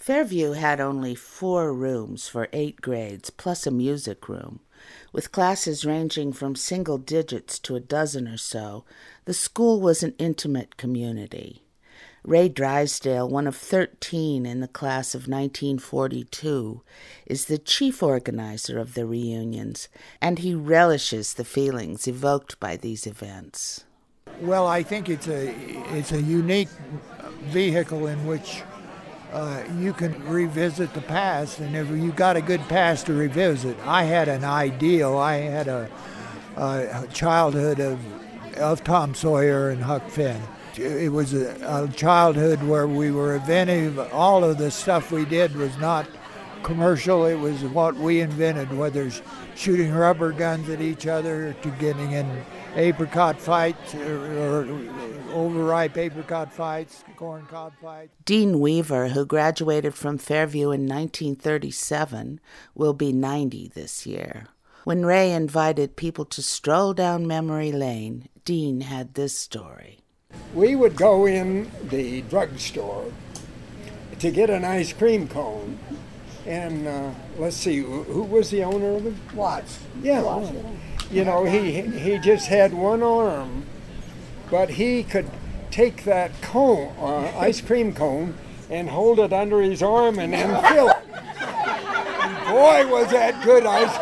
Fairview had only 4 rooms for 8 grades, plus a music room. With classes ranging from single digits to a dozen or so, the school was an intimate community. Ray Drysdale, one of 13 in the class of 1942, is the chief organizer of the reunions, and he relishes the feelings evoked by these events. Well, I think it's a unique vehicle in which you can revisit the past, and if you got a good past to revisit. I had an ideal. I had a childhood of Tom Sawyer and Huck Finn. It was a childhood where we were inventive. All of the stuff we did was not commercial. It was what we invented, whether it's shooting rubber guns at each other to getting in apricot fights or overripe apricot fights, corn cob fights. Dean Weaver, who graduated from Fairview in 1937, will be 90 this year. When Ray invited people to stroll down memory lane, Dean had this story. We would go in the drugstore to get an ice cream cone. And let's see, who was the owner of it? Watts. Yeah. Watts. You know, he just had one arm, but he could take that cone, ice cream cone, and hold it under his arm and then fill it. Boy, was that good ice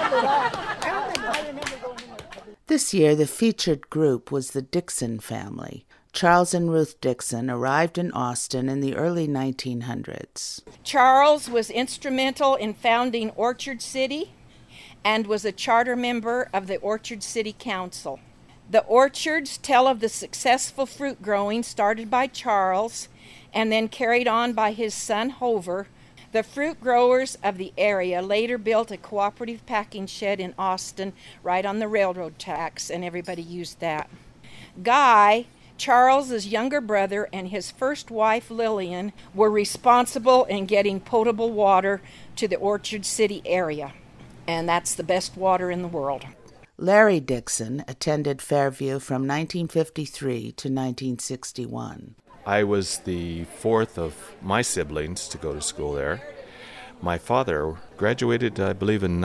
cream. This year, the featured group was the Dixon family. Charles and Ruth Dixon arrived in Austin in the early 1900s. Charles was instrumental in founding Orchard City and was a charter member of the Orchard City Council. The orchards tell of the successful fruit growing started by Charles and then carried on by his son Hover. The fruit growers of the area later built a cooperative packing shed in Austin right on the railroad tracks, and everybody used that. Guy, Charles's younger brother, and his first wife Lillian were responsible in getting potable water to the Orchard City area, and that's the best water in the world. Larry Dixon attended Fairview from 1953 to 1961. I was the 4th of my siblings to go to school there. My father graduated, I believe, in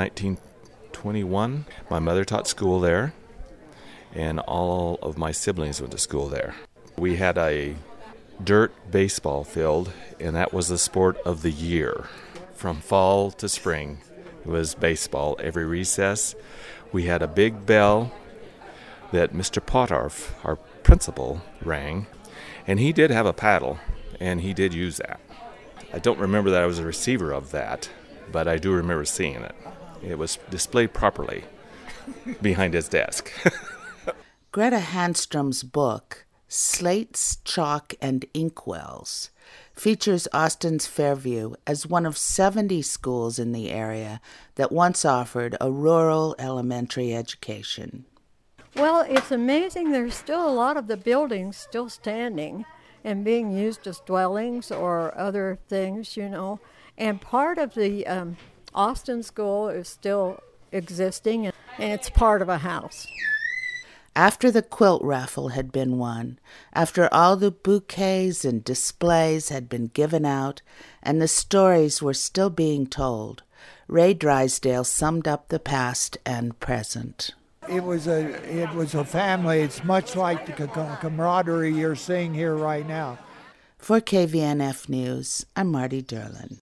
1921. My mother taught school there, and all of my siblings went to school there. We had a dirt baseball field, and that was the sport of the year. From fall to spring, it was baseball every recess. We had a big bell that Mr. Pottarf, our principal, rang, and he did have a paddle, and he did use that. I don't remember that I was a receiver of that, but I do remember seeing it. It was displayed properly behind his desk. Greta Handstrom's book, Slates, Chalk, and Inkwells, features Austin's Fairview as one of 70 schools in the area that once offered a rural elementary education. Well, it's amazing. There's still a lot of the buildings still standing and being used as dwellings or other things, you know. And part of the Austin School is still existing, and it's part of a house. After the quilt raffle had been won, after all the bouquets and displays had been given out, and the stories were still being told, Ray Drysdale summed up the past and present. It was a family. It's much like the camaraderie you're seeing here right now. For KVNF News, I'm Marty Derlin.